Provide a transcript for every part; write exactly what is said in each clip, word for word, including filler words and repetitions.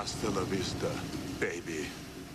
Hasta la vista, baby.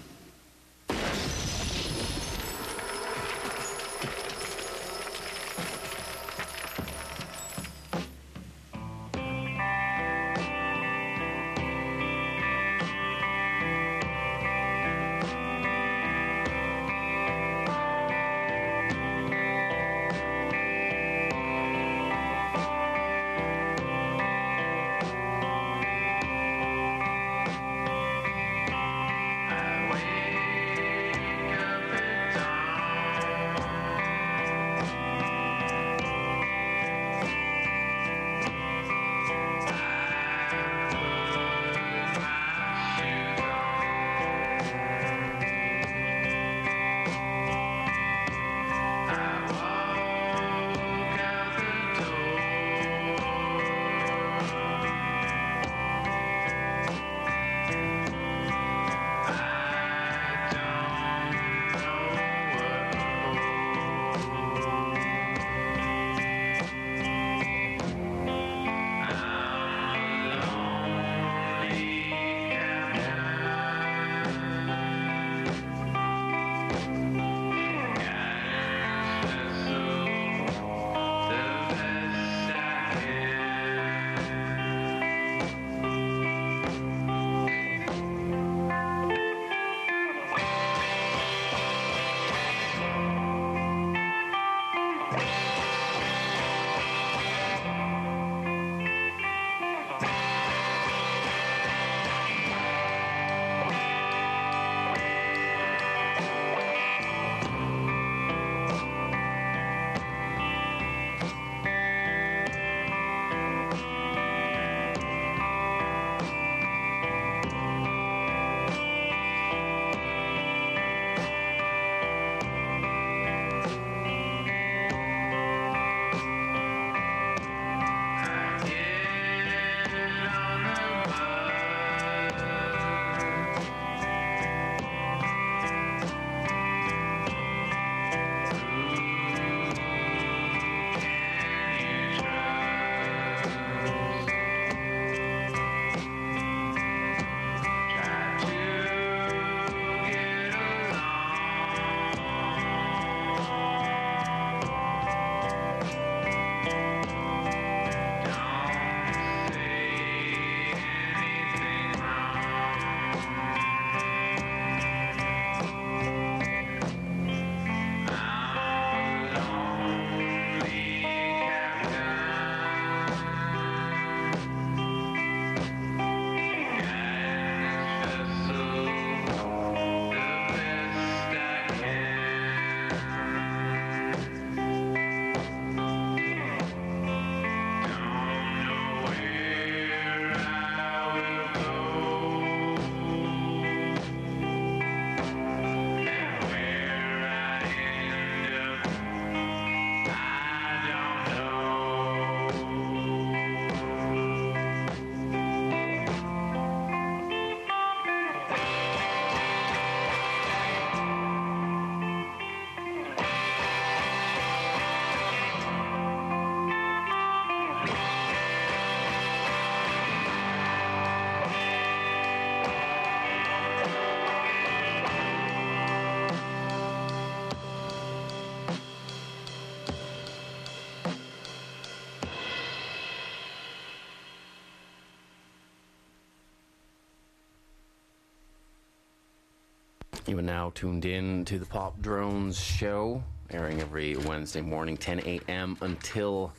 You are now tuned in to the Pop Drones show, airing every Wednesday morning, ten a.m. until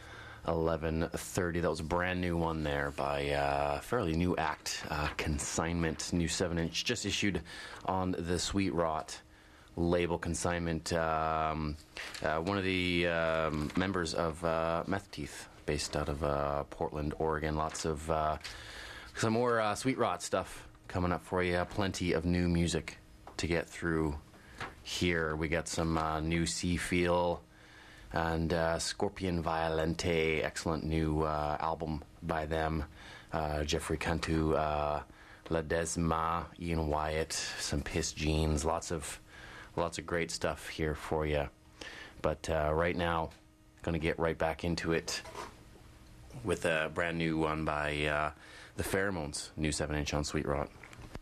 eleven thirty. That was a brand new one there by a uh, fairly new act, uh, Consignment, new seven inch, just issued on the Sweet Rot label. Consignment, um, uh, one of the um, members of uh, Meth Teeth, based out of uh, Portland, Oregon. Lots of uh, some more uh, Sweet Rot stuff coming up for you. Plenty of new music to get through here. We got some uh, new Seafeel and uh, Scorpion Violente, excellent new uh, album by them. Uh, Jeffrey Cantu, uh, Ledesma, Ian Wyatt, some Piss Jeans, lots of lots of great stuff here for you. But uh, right now, going to get right back into it with a brand new one by uh, The Pheromones, new seven inch on Sweet Rot.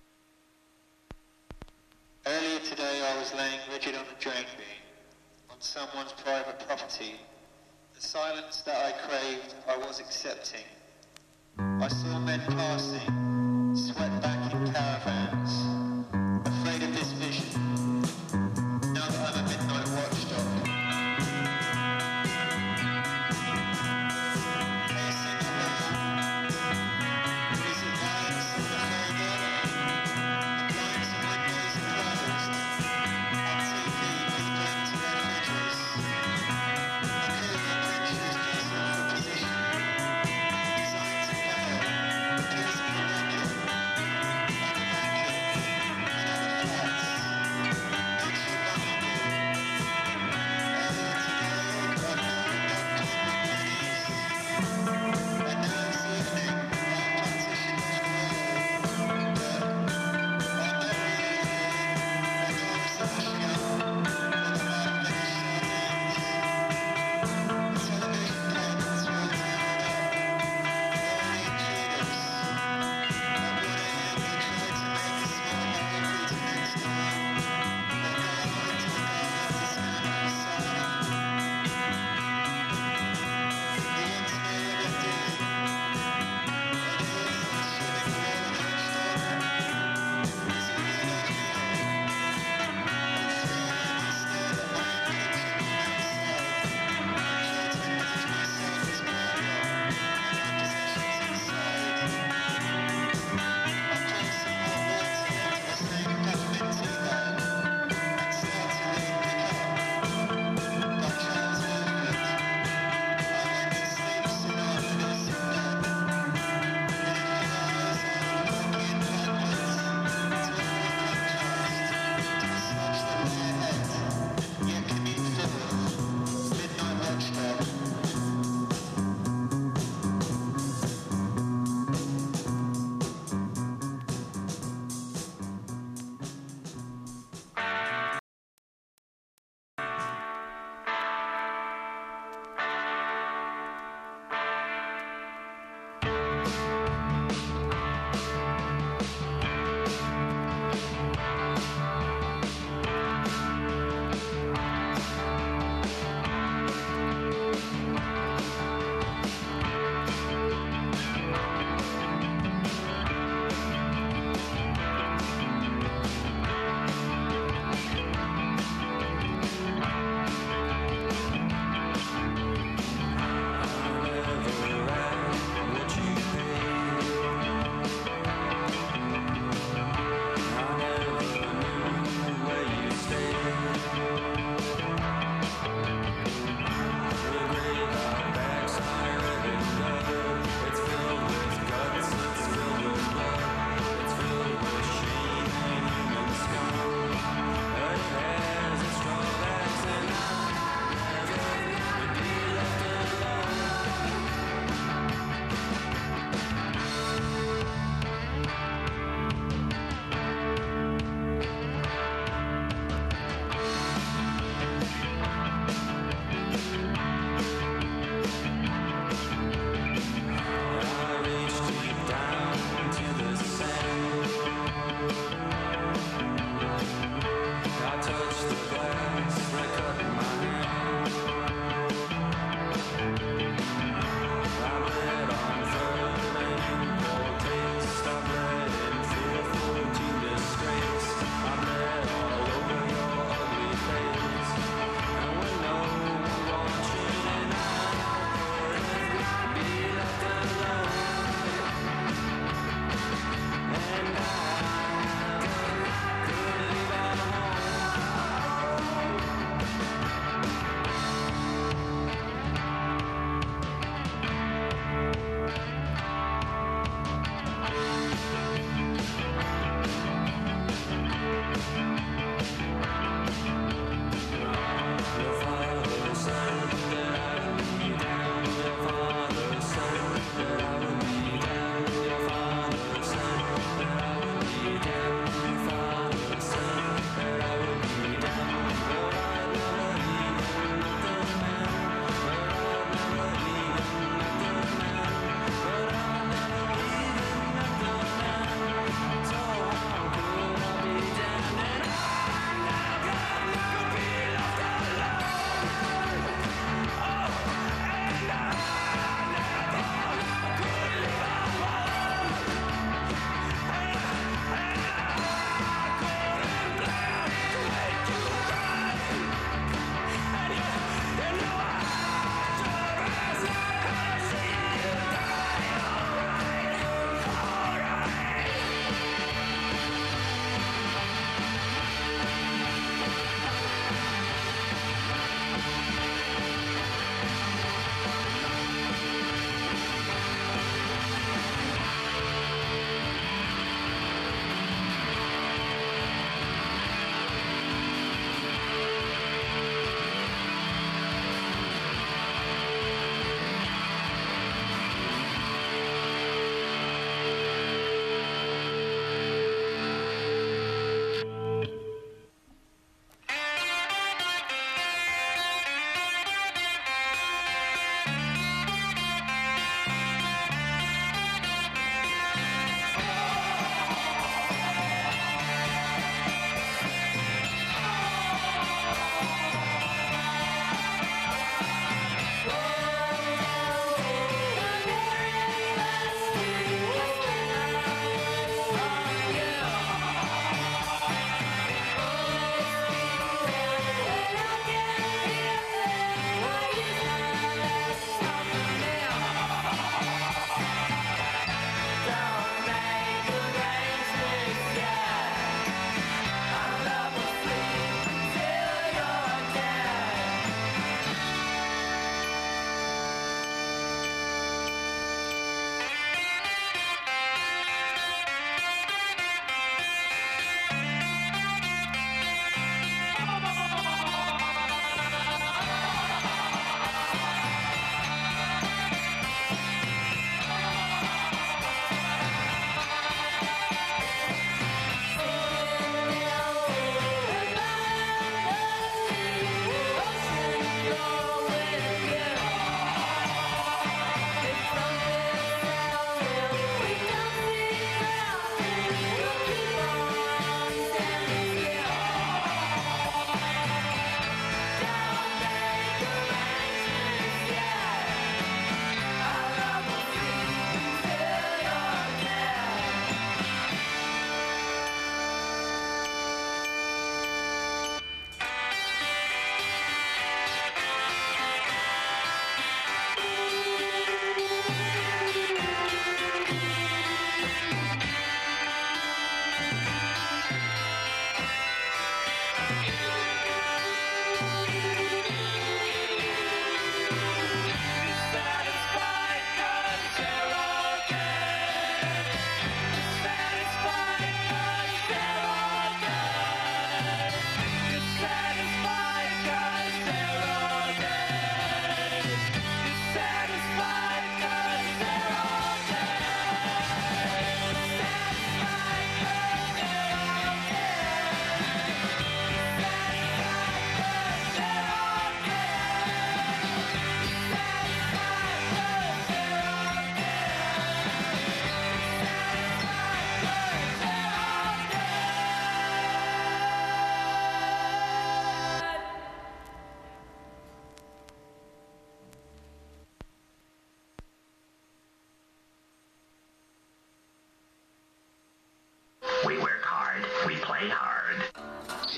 Earlier today I was laying rigid on a drain beam, on someone's private property. The silence that I craved, I was accepting. I saw men passing, swept back in caravans, afraid of this vision, now that I'm a midnight watchdog. Pacing away, is it lights in the corridor? The blinds and windows closed, on T V people into their fridges. The courier pictures dressing for position, designed to fail, please be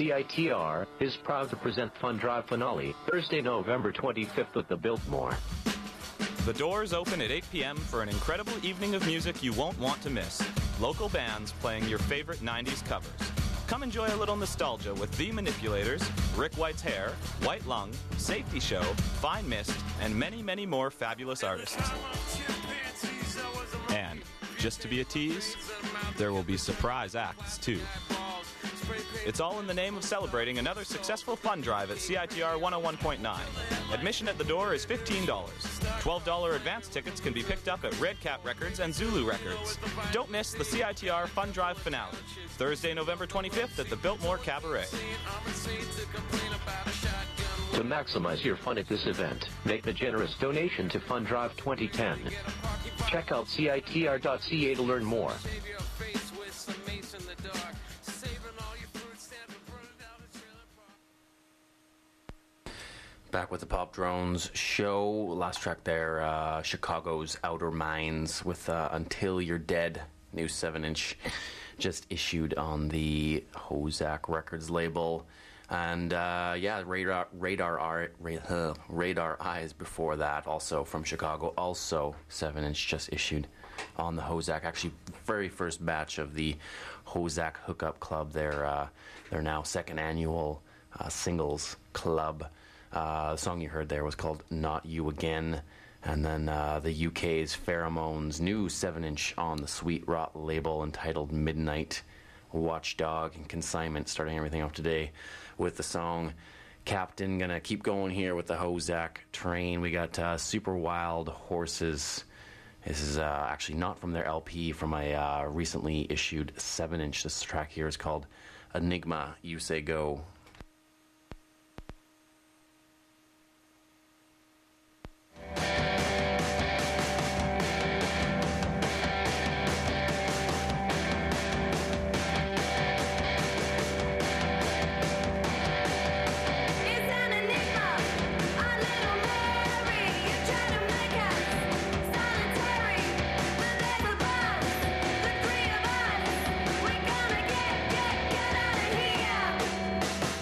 C I T R is proud to present Fun Drive Finale, Thursday, November twenty-fifth at the Biltmore. The doors open at eight p.m. for an incredible evening of music you won't want to miss. Local bands playing your favorite nineties covers. Come enjoy a little nostalgia with The Manipulators, Rick White's Hair, White Lung, Safety Show, Fine Mist, and many, many more fabulous artists. And, just to be a tease, there will be surprise acts, too. It's all in the name of celebrating another successful fun drive at C I T R one oh one point nine. Admission at the door is fifteen dollars. twelve dollars advance tickets can be picked up at Red Cat Records and Zulu Records. Don't miss the C I T R Fun Drive finale, Thursday, November twenty-fifth at the Biltmore Cabaret. To maximize your fun at this event, make a generous donation to Fun Drive twenty ten. Check out C I T R dot C A to learn more. Back with the Pop Drones show. Last track there, uh, Chicago's Outer Minds with uh, Until You're Dead, new seven inch, just issued on the Hozak Records label. And uh, yeah, Radar Radar Art, Radar, Radar Eyes before that, also from Chicago, also seven inch, just issued on the Hozak. Actually, very first batch of the Hozak Hookup Club, their, uh, their now second annual uh, singles club. Uh, the song you heard there was called Not You Again. And then uh, the U K's Pheromones' new seven inch on the Sweet Rot label entitled Midnight Watchdog and Consignment, starting everything off today with the song Captain. Gonna keep going here with the Hozak train. We got uh, Super Wild Horses. This is uh, actually not from their L P, from a uh, recently issued seven inch. This track here is called Enigma, You Say Go. We're gonna get, get, get out of here.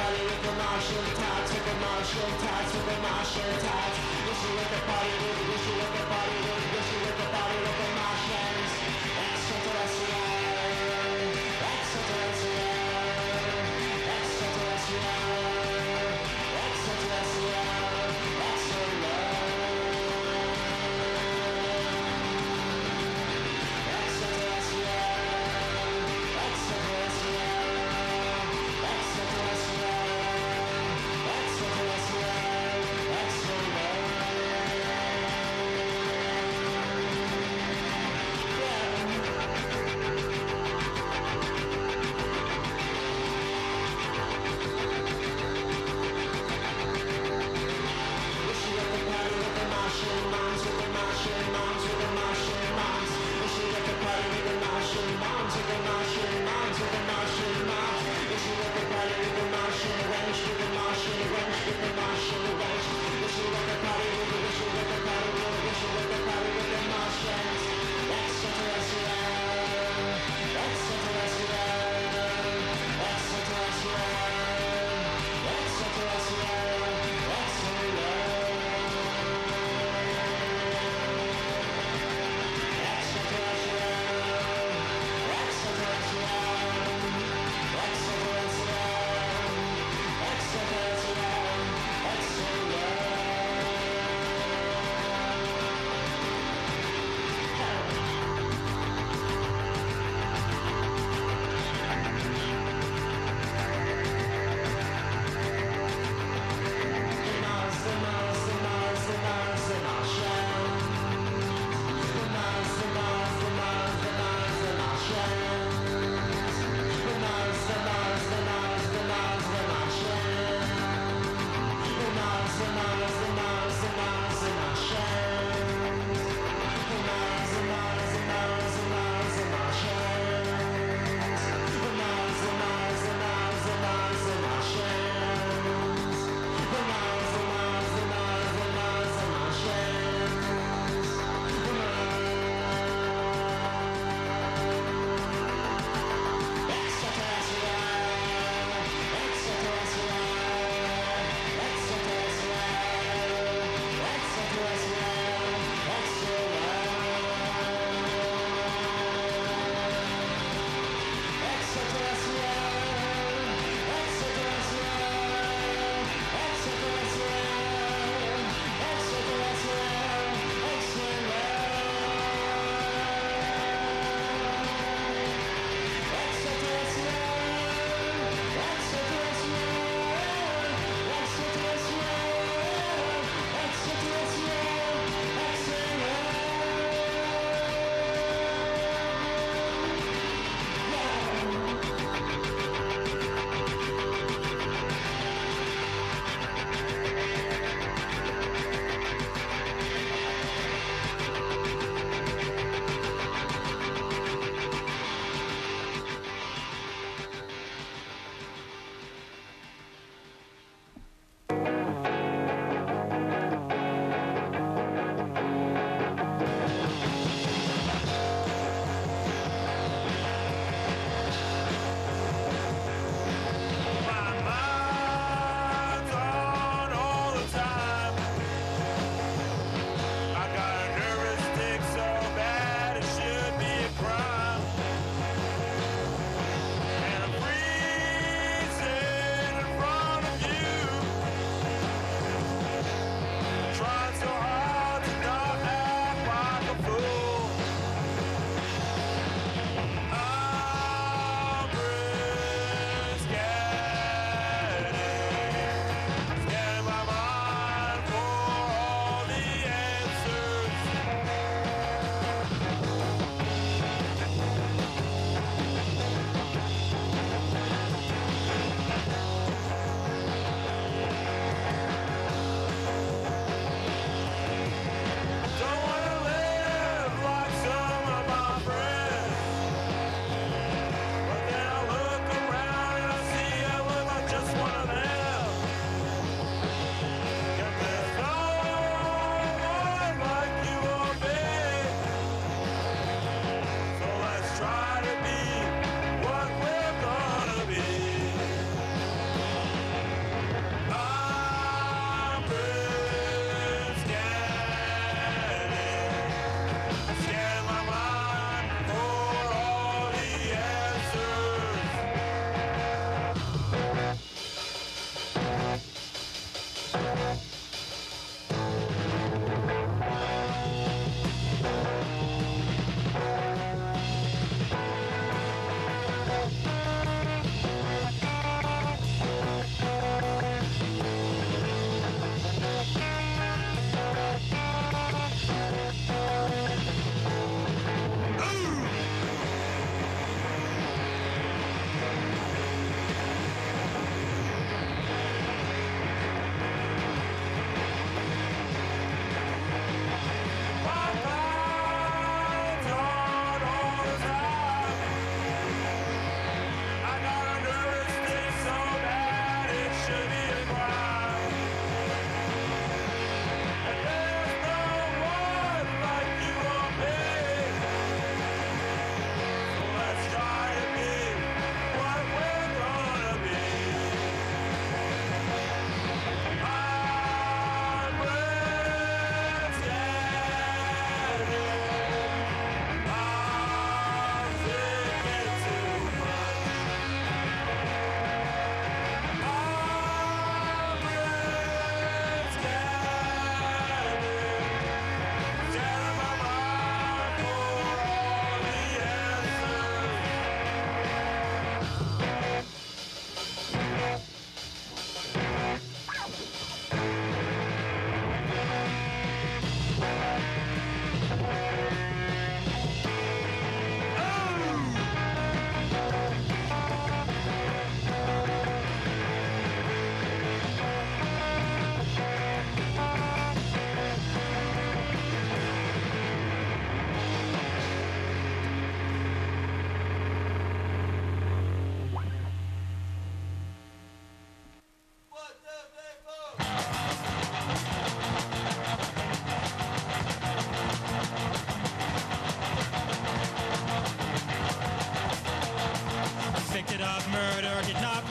Extraterrestrial,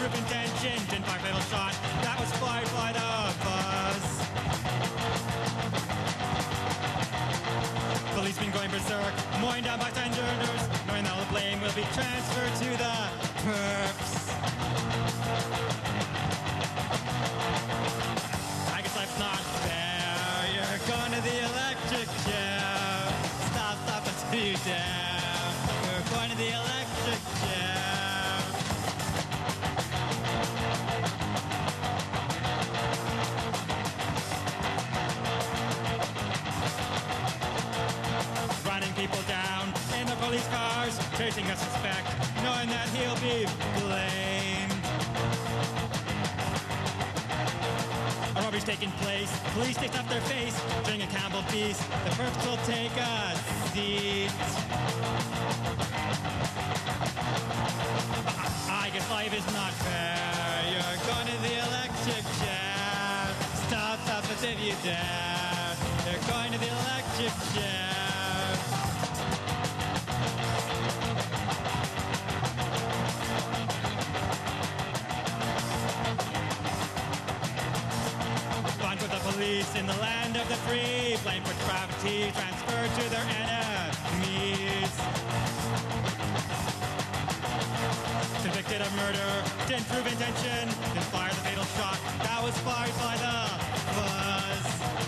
true intention. Didn't fire fatal shot. That was fired by the buzz. Police been going berserk, mowing down bystanders, knowing that all the blame will be transferred to the perps. I guess life's not fair. You're going to the electric chair. Stop, stop until you dare. You're going to the electric chair. Running people down in the police cars, chasing a suspect, knowing that he'll be blamed. A robbery's taking place, police take off their face, drink a Campbell Beast, the perps will take a seat. I guess life is not fair, you're going to the electric chair. Stop, stop us if you dare, you're going to the electric chair. Police in the land of the free, blamed for gravity, transferred to their enemies. Convicted of murder, didn't prove intention, didn't fire the fatal shot, that was fired by the buzz.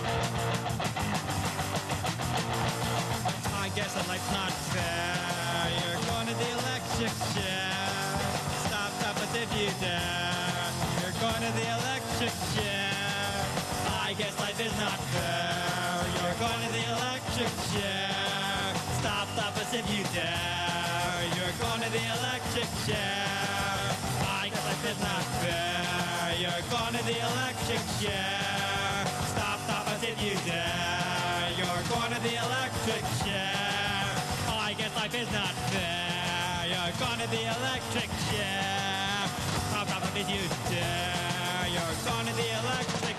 I guess that life's not fair, you're going to the electric chair. Stop, stop us if you dare, you're going to the electric chair. I guess life is not fair. You're going to the electric chair. Stop, stop us if you dare. You're going to the electric chair. I guess life is not fair. You're going to the electric chair. Stop, stop us if you dare. You're going to the electric chair. I guess life is not fair. You're going to the electric chair. Stop, stop us if you dare. You're going to the electric chair.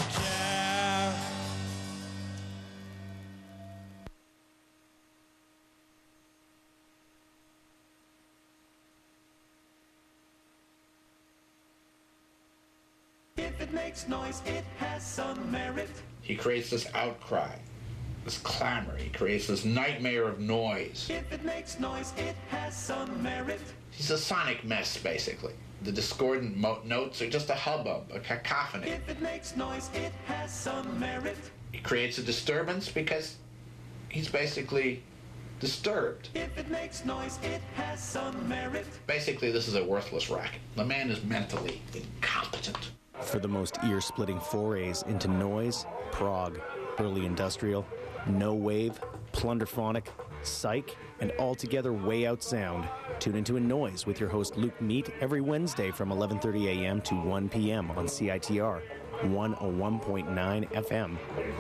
If it makes noise, it has some merit. He creates this outcry, this clamor. He creates this nightmare of noise. If it makes noise, it has some merit. He's a sonic mess, basically. The discordant mo- notes are just a hubbub, a cacophony. If it makes noise, it has some merit. He creates a disturbance because he's basically disturbed. If it makes noise, it has some merit. Basically, this is a worthless racket. The man is mentally incompetent. For the most ear-splitting forays into noise, prog, early industrial, no wave, plunderphonic, psych, and altogether way out sound, tune into A Noise with your host Luke Meat every Wednesday from eleven thirty a.m. to one p.m. on C I T R one oh one point nine F M.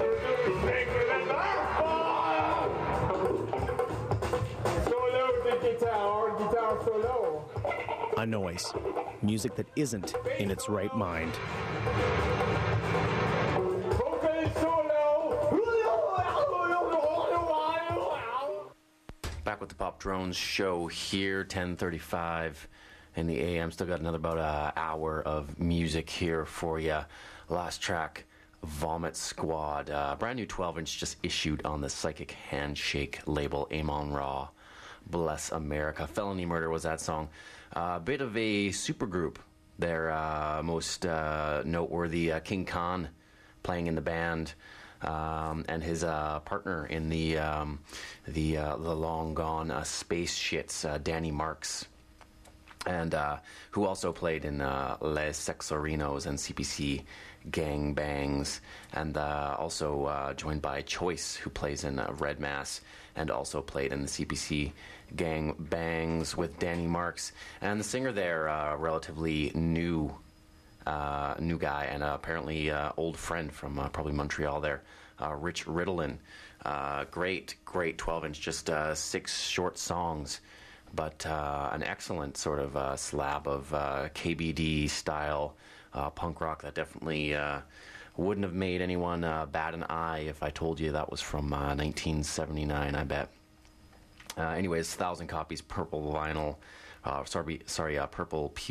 A Noise. Music that isn't in its right mind. Back with the Pop Drones show here, ten thirty-five in the A M. Still got another about an hour of music here for you. Last track, Vomit Squad. Uh, brand new twelve inch just issued on the Psychic Handshake label, Amon Ra. Bless America. Felony Murder was that song. A uh, bit of a supergroup. Their uh, most uh, noteworthy, uh, King Khan, playing in the band, um, and his uh, partner in the um, the uh, the long gone uh, Space Shits, uh, Danny Marks, and uh, who also played in uh, Les Sexorinos and C P C Gang Bangs, and uh, also uh, joined by Choice, who plays in uh, Red Mass, and also played in the C P C Gang Bangs with Danny Marks. And the singer there, uh, relatively new uh, new guy, and uh, apparently uh, old friend from uh, probably Montreal there, uh, Rich Ritalin. Uh, great, great twelve inch, just uh, six short songs, but uh, an excellent sort of uh, slab of uh, K B D style uh, punk rock that definitely uh, wouldn't have made anyone uh, bat an eye if I told you that was from uh, nineteen seventy-nine, I bet. Uh, anyways, thousand copies, purple vinyl, uh, sorry, sorry, uh, purple puke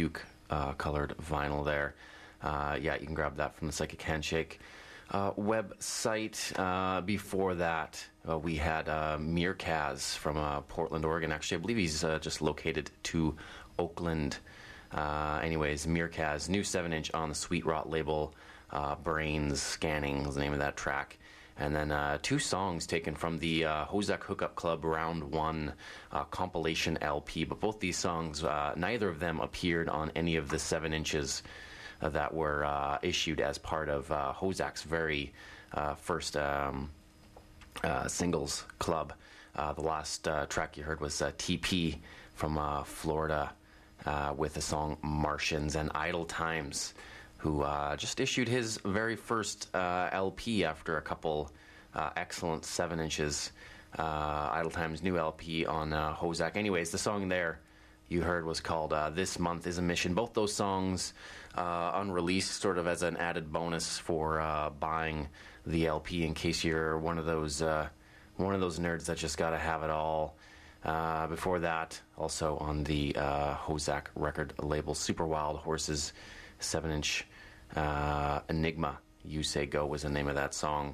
uh, colored vinyl there. Uh, yeah, you can grab that from the Psychic Handshake uh, website. Uh, before that, uh, we had uh, Mirkaz from uh, Portland, Oregon. Actually, I believe he's uh, just located to Oakland. Uh, anyways, Mirkaz, new seven inch on the Sweet Rot label. Uh, Brains Scanning was the name of that track. And then uh, two songs taken from the uh, Hozak Hookup Club Round one uh, compilation L P. But both these songs, uh, neither of them appeared on any of the seven inches uh, that were uh, issued as part of uh, Hozak's very uh, first um, uh, singles club. Uh, the last uh, track you heard was uh, T P from uh, Florida uh, with the song Martians, and Idle Times, who uh, just issued his very first uh, L P after a couple uh, excellent seven inches. Uh, Idle Times' new L P on uh, Hozak. Anyways, the song there you heard was called uh, This Month is a Mission. Both those songs uh, unreleased, sort of as an added bonus for uh, buying the L P in case you're one of those uh, one of those nerds that just got to have it all. Uh, before that, also on the uh, Hozak record label, Super Wild Horses seven inch uh, Enigma, You Say Go was the name of that song.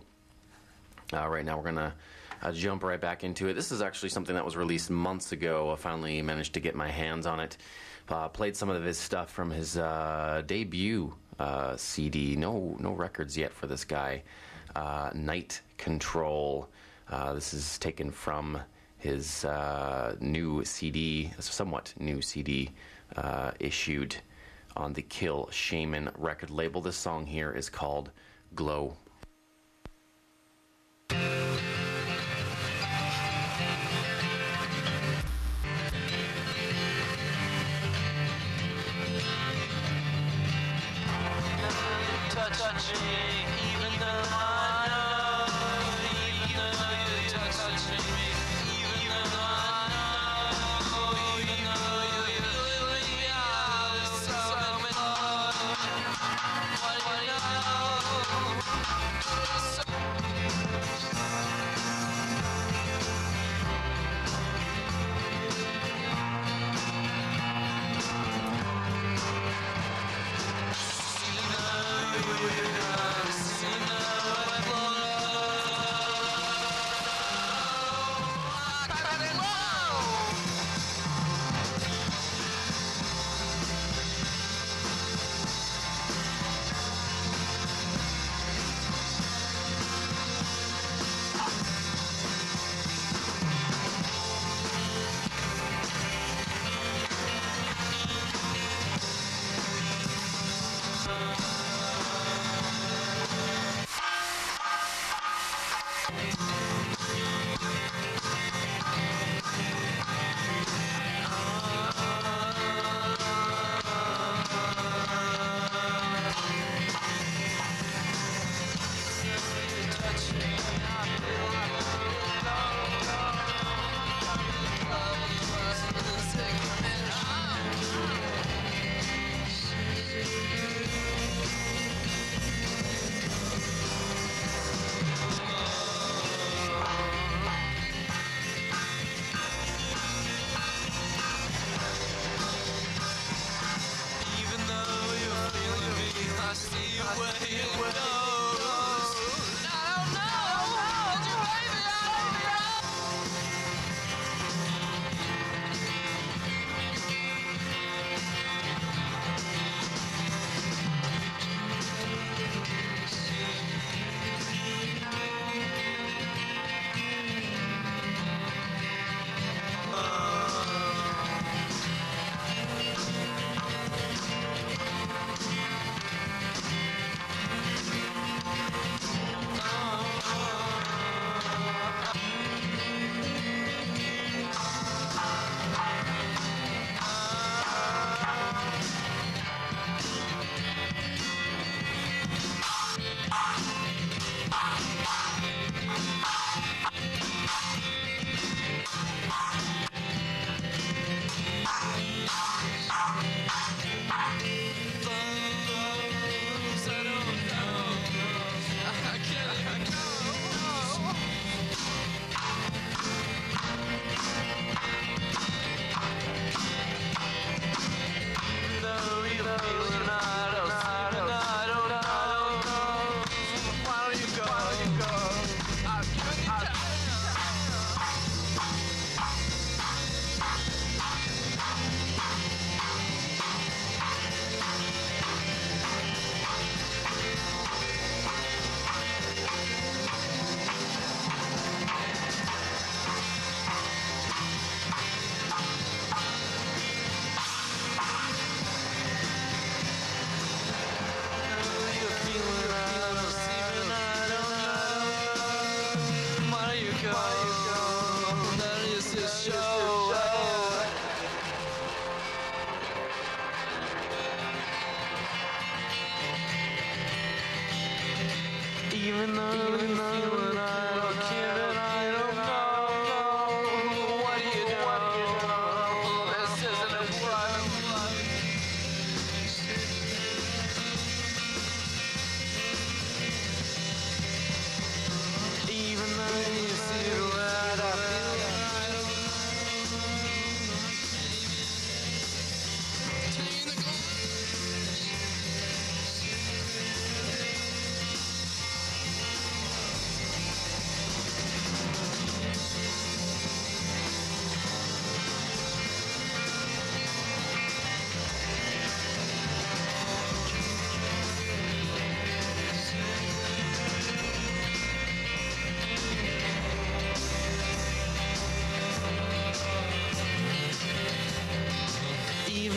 Uh, right now we're going to uh, jump right back into it. This is actually something that was released months ago. I finally managed to get my hands on it. Uh, played some of his stuff from his uh, debut uh, C D. No, no records yet for this guy. Uh, Night Control. Uh, this is taken from his uh, new C D, somewhat new C D, uh, issued on the Kill Shaman record label. This song here is called Glow. What do you know?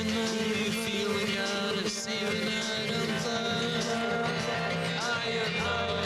night, feeling out and see the night unfold. I am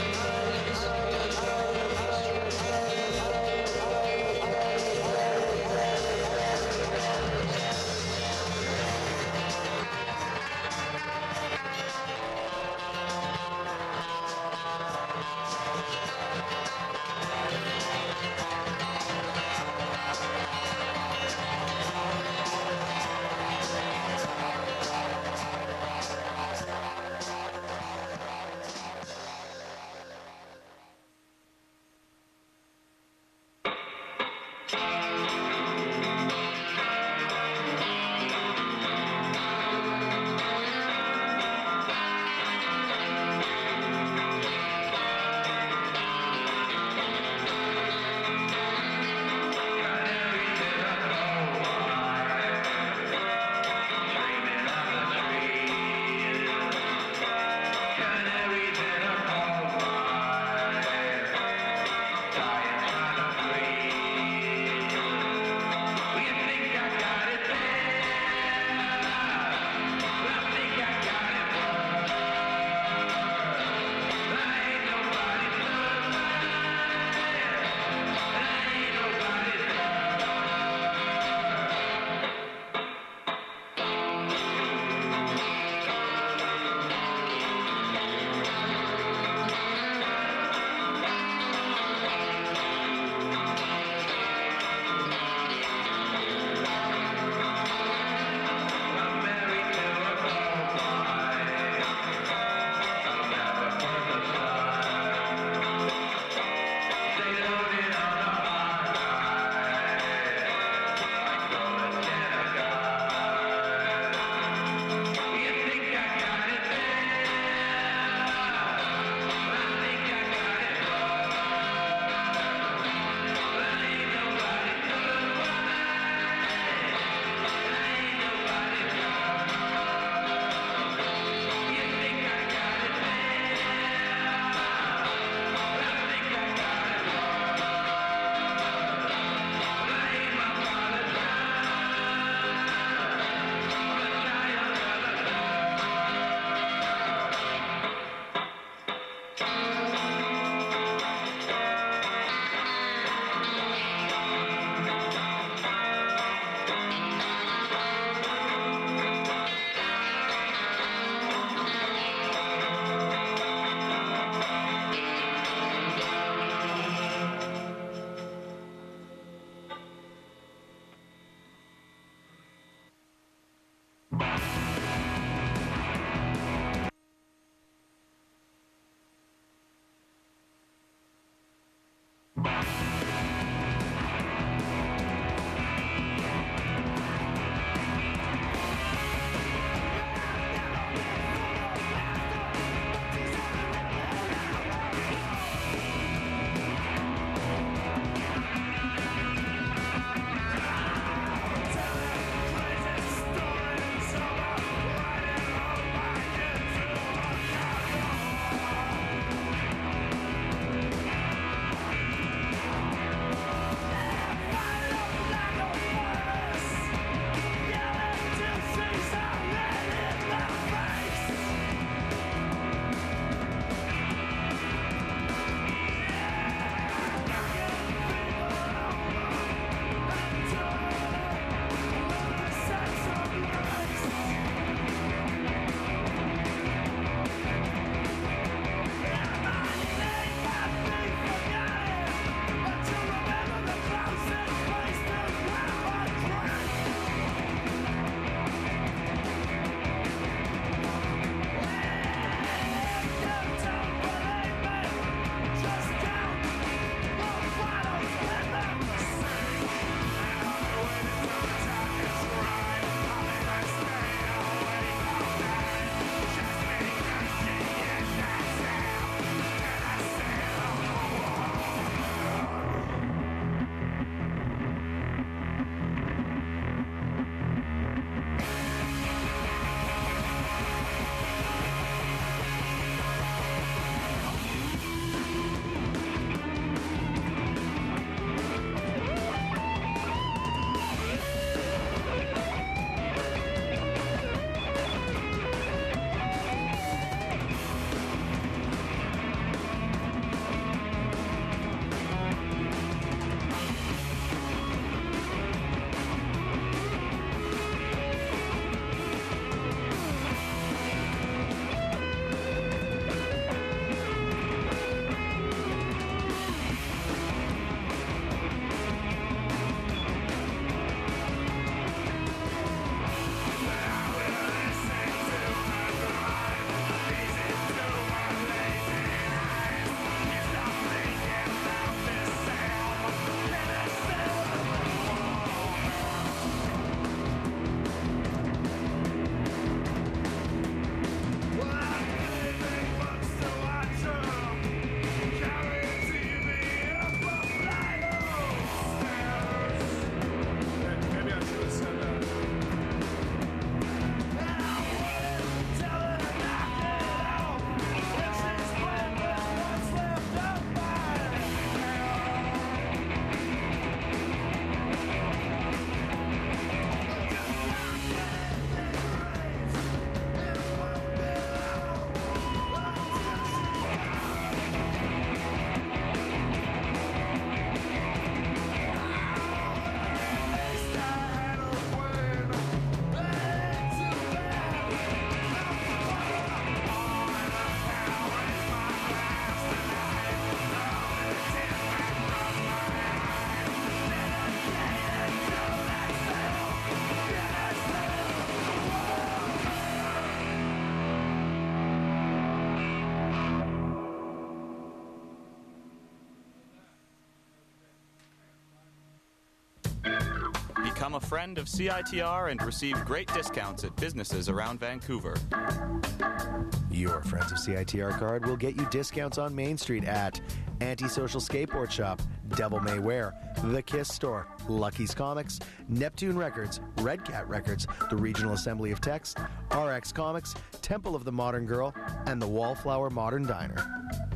Become a friend of C I T R and receive great discounts at businesses around Vancouver. Your Friends of C I T R card will get you discounts on Main Street at Antisocial Skateboard Shop, Devil May Wear, The Kiss Store, Lucky's Comics, Neptune Records, Red Cat Records, the Regional Assembly of Text, R X Comics, Temple of the Modern Girl, and the Wallflower Modern Diner.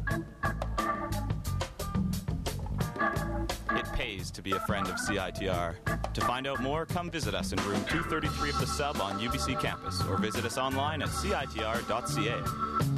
It pays to be a friend of C I T R. To find out more, come visit us in room two thirty-three of the Sub on U B C campus, or visit us online at C I T R dot C A.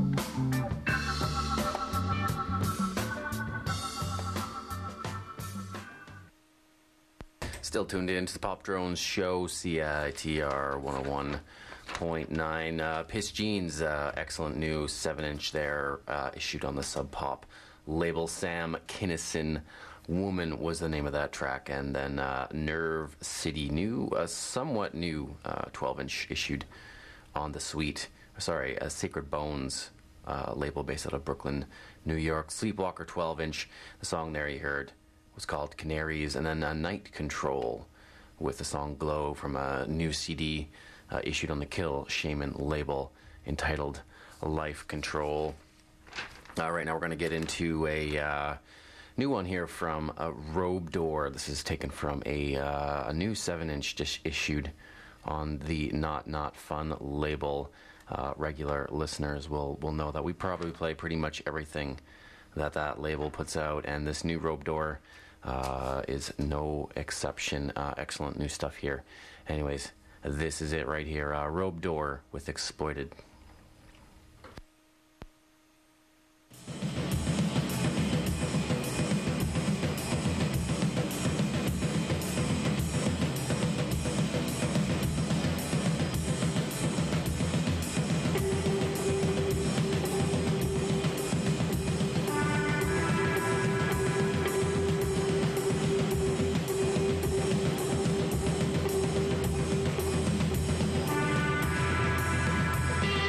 Still tuned in to the Pop Drones show, C I T R one oh one point nine. Uh, Piss Jeans, uh, excellent new seven inch there, uh, issued on the Sub Pop label. Sam Kinison, Woman was the name of that track. And then uh, Nerve City, new, a somewhat new uh, twelve inch issued on the Sweet, sorry, a Sacred Bones uh, label based out of Brooklyn, New York. Sleepwalker twelve inch, the song there you heard was called Canaries. And then uh, Night Control with the song Glow from a new C D uh, issued on the Kill Shaman label entitled Life Control. Uh, right now we're going to get into a uh, new one here from uh, Robe Door. This is taken from a, uh, a new seven inch just issued on the Not Not Fun label. Uh, regular listeners will, will know that we probably play pretty much everything that that label puts out, and this new Robe Door uh, is no exception. Uh, excellent new stuff here. Anyways, this is it right here. Uh, Robe Door with Exploited. Thank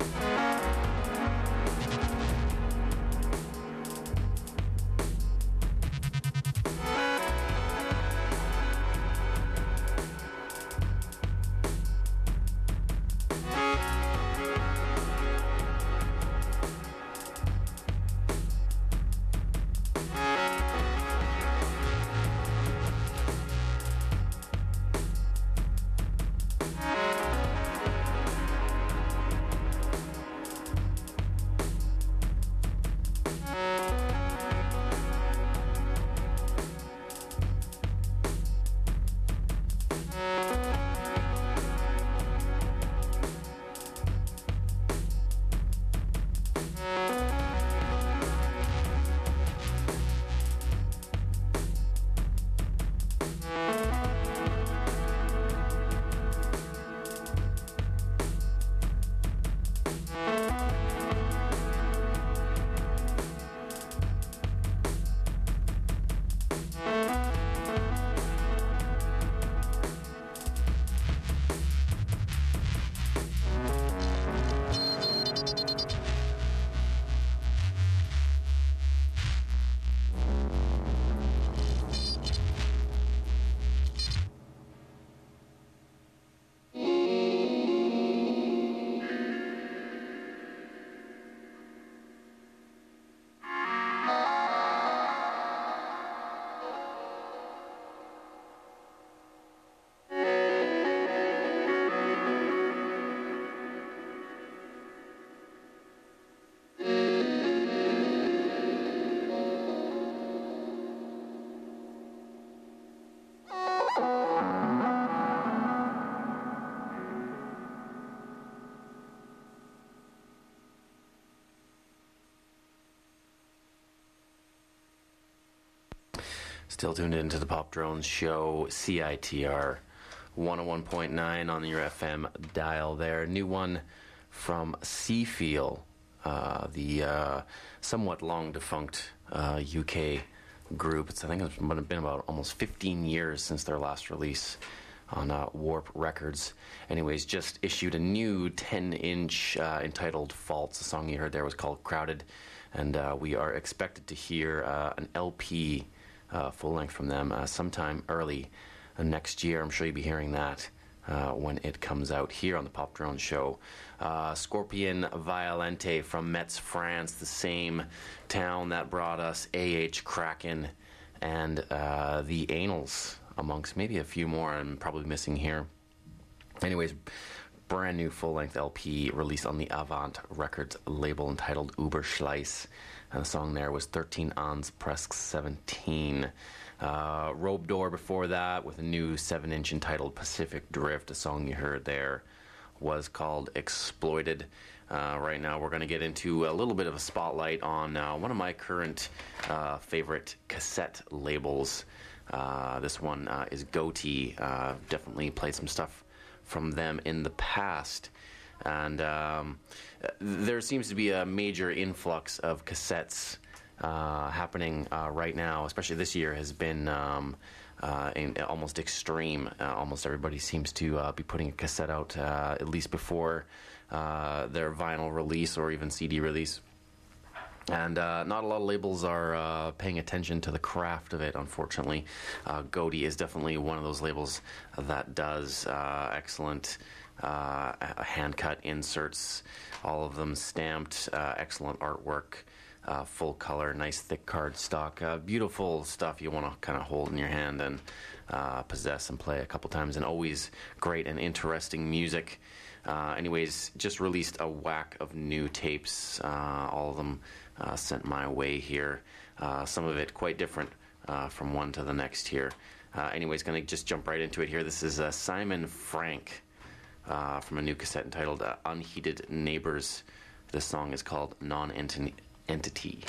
Still tuned into the Pop Drones Show, C I T R one oh one point nine on your F M dial there. New one from Seafeel, uh, the uh, somewhat long-defunct uh, U K group. It's, I think it's been about almost fifteen years since their last release on uh, Warp Records. Anyways, just issued a new ten-inch uh, entitled Faults. The song you heard there was called Crowded, and uh, we are expected to hear uh, an L P uh, full-length from them uh, sometime early uh, next year. I'm sure you'll be hearing that uh, when it comes out here on the Pop Drone Show. Uh, Scorpion Violente from Metz, France, the same town that brought us A H Kraken and uh, the Anals, amongst maybe a few more I'm probably missing here. Anyways, brand new full-length L P released on the Avant Records label entitled Uberschleiss. And the song there was thirteen Ans Presque seventeen. Uh, Robe Door before that with a new seven-inch entitled Pacific Drift. The song you heard there was called Exploited. Uh, right now we're going to get into a little bit of a spotlight on uh, one of my current uh, favorite cassette labels. Uh, this one uh, is Goatee. Uh, definitely played some stuff from them in the past. And um, there seems to be a major influx of cassettes uh, happening uh, right now, especially this year has been um, uh, in, almost extreme. Uh, almost everybody seems to uh, be putting a cassette out uh, at least before uh, their vinyl release or even C D release. And uh, not a lot of labels are uh, paying attention to the craft of it, unfortunately. Uh, Goatee is definitely one of those labels that does uh, excellent uh, hand-cut inserts, all of them stamped, uh, excellent artwork, uh, full color, nice thick cardstock, uh, beautiful stuff you want to kind of hold in your hand and uh, possess and play a couple times, and always great and interesting music. Uh, anyways, just released a whack of new tapes, uh, all of them uh, sent my way here. Uh, some of it quite different uh, from one to the next here. Uh, anyways, going to just jump right into it here. This is uh, Simon Frank uh, from a new cassette entitled uh, Unheated Neighbors. This song is called Non-Entity.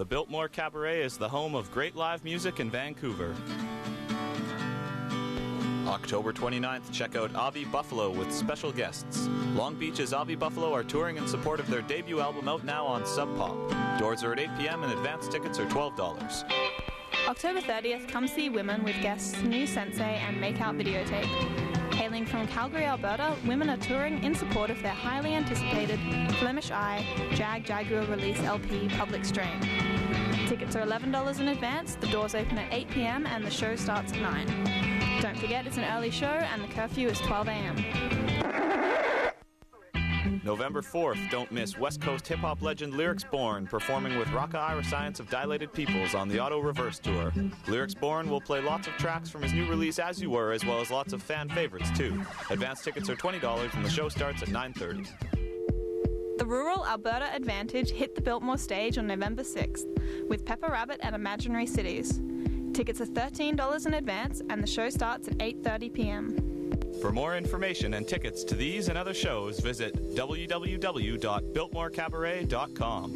the Biltmore Cabaret is the home of great live music in Vancouver. October twenty-ninth, check out Avi Buffalo with special guests. Long Beach's Avi Buffalo are touring in support of their debut album out now on Sub Pop. Doors are at eight p.m. and advance tickets are twelve dollars. October thirtieth, come see Women with guests New Sensei and Makeout Videotape. Hailing from Calgary, Alberta, Women are touring in support of their highly anticipated Flemish Eye Jag Jaguar release L P Public Strain. Tickets are eleven dollars in advance, the doors open at eight p.m. and the show starts at nine. Don't forget it's an early show and the curfew is twelve a.m. November fourth, don't miss West Coast hip-hop legend Lyrics Born performing with Raka Ira Science of Dilated Peoples on the Auto Reverse Tour. Lyrics Born will play lots of tracks from his new release As You Were, as well as lots of fan favorites too. Advance tickets are twenty dollars and the show starts at nine thirty. The Rural Alberta Advantage hit the Biltmore stage on November sixth with Pepper Rabbit at Imaginary Cities. Tickets are thirteen dollars in advance and the show starts at eight thirty p.m. For more information and tickets to these and other shows, visit w w w dot biltmore cabaret dot com.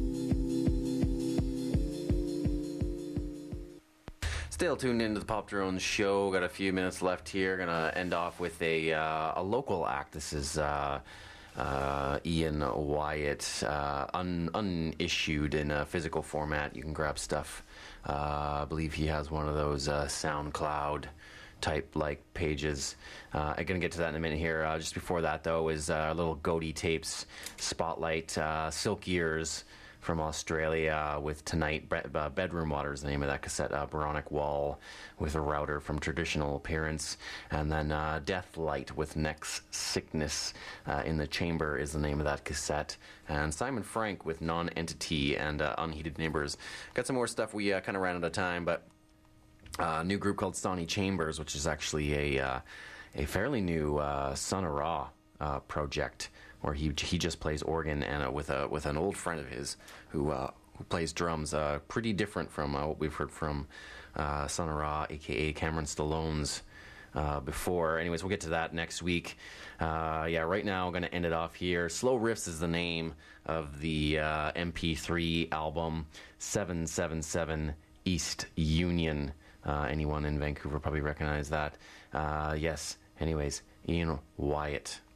Still tuned into the Pop Drones show. Got a few minutes left here. Gonna end off with a uh, a local act. This is uh, uh, Ian Wyatt, uh, un- unissued in a physical format. You can grab stuff. Uh, I believe he has one of those uh, SoundCloud type like pages. Uh, I'm gonna get to that in a minute here. Uh, just before that, though, is uh, little Goatee Tapes spotlight. Uh, Silk Ears from Australia with Tonight. Be- uh, Bedroom Water is the name of that cassette. Uh, Boronic Wall with a router from Traditional Appearance. And then uh, Death Light with Next Sickness uh, in the Chamber is the name of that cassette. And Simon Frank with Non-Entity and uh, Unheated Neighbors. Got some more stuff. We uh, kind of ran out of time, but a uh, new group called Stoney Chambers, which is actually a uh, a fairly new uh, Son of Ra uh, project, where he he just plays organ and uh, with a with an old friend of his who uh, who plays drums. Uh, pretty different from uh, what we've heard from uh, Son of Ra, aka Cameron Stallone's uh, before. Anyways, we'll get to that next week. Uh, yeah, right now I'm going to end it off here. Slow Riffs is the name of the uh, M P three album. seven seven seven East Union. Uh, anyone in Vancouver probably recognize that. Uh, yes. Anyways, Ian Wyatt.